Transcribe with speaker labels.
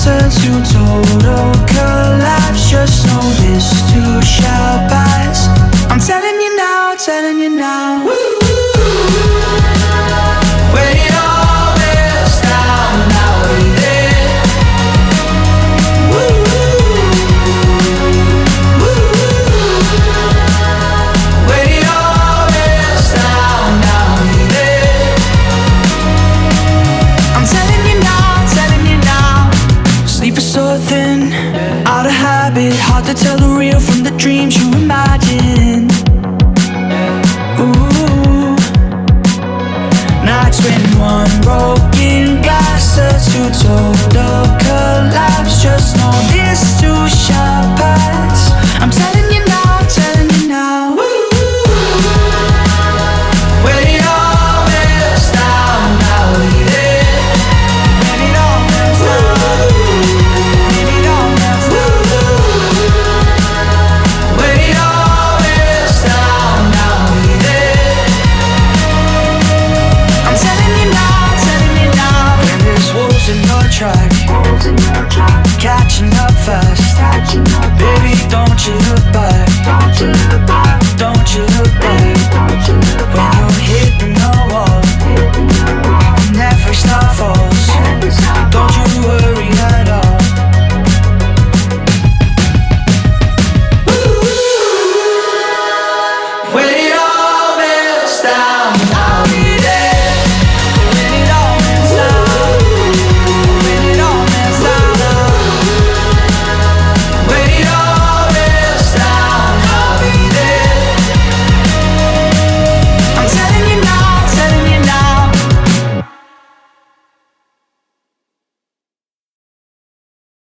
Speaker 1: closer to total collapse. Just know this too shall pass. I'm telling you now, telling you now. When it all breaks down, now we're there. When it all breaks down, now we're there. I'm telling you now, telling you now. Sleep is so thin, out of habit, hard to tell the real from the dreams you imagine.